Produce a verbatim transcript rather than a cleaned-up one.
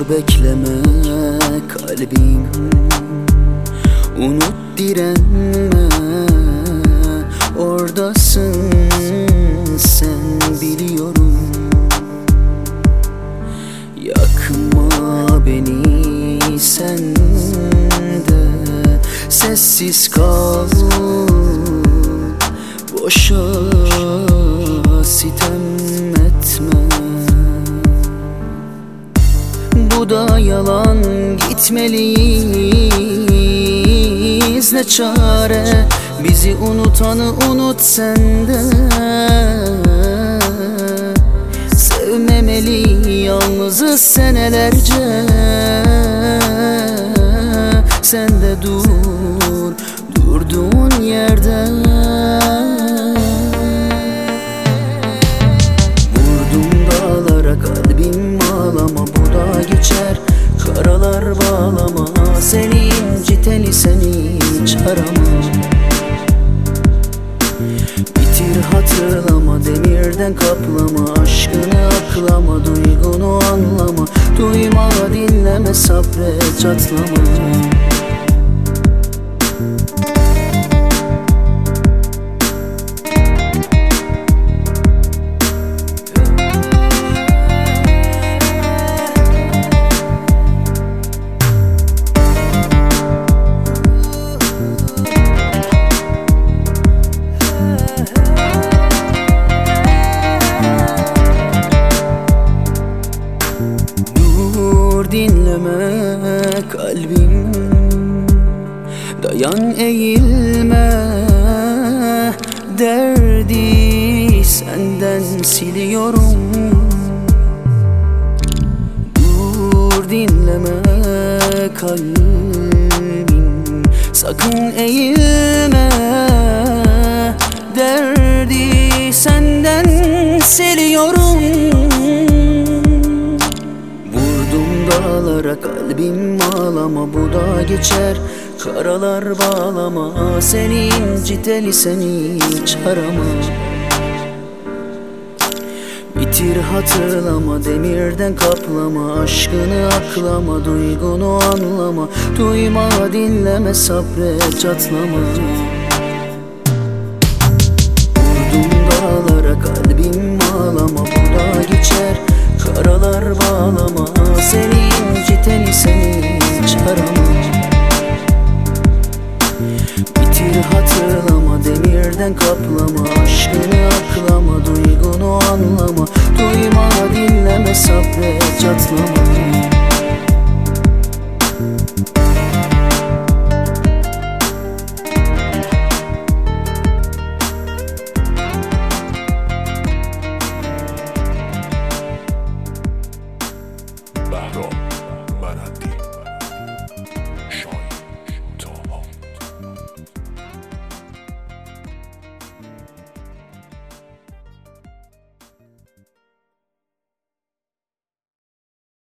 Dur bekleme kalbim, unut direnme. Oradasın sen, biliyorum. Yakma beni sen de, sessiz kal, boşa sitem etme. Bu da yalan, gitmeliyiz, ne çare. Bizi unutanı unut sen de. Sevmemeli, yalnızız senelerce. Sen de dur, durduğun yerde. Vurdum dağlara, kalbim ağlama, bu da geçer. Karalar bağlama, seni inciteni seni hiç arama. Bitir hatırlama, demirden kaplama. Aşkını aklama, duygunu anlama. Duyma dinleme, sabret çatlama. Dinleme kalbim, dayan eğilme. Derdi senden siliyorum. Dur dinleme kalbim, sakın eğilme. Derdi senden siliyorum. Dağlara, kalbim ağlama, bu da geçer. Karalar bağlama, seni inciteni seni hiç arama. Bitir hatırlama, demirden kaplama. Aşkını aklama, duygunu anlama. Duyma dinleme, sabret çatlama. Vurdum dağlara, kalbim ağlama, bu da geçer. Karalar bağlama, seni inciteni seni hiç arama. Bitir hatırlama, demirden kaplama. Aşkını aklama, duygunu anlama. Duyma dinleme, sabret çatlama.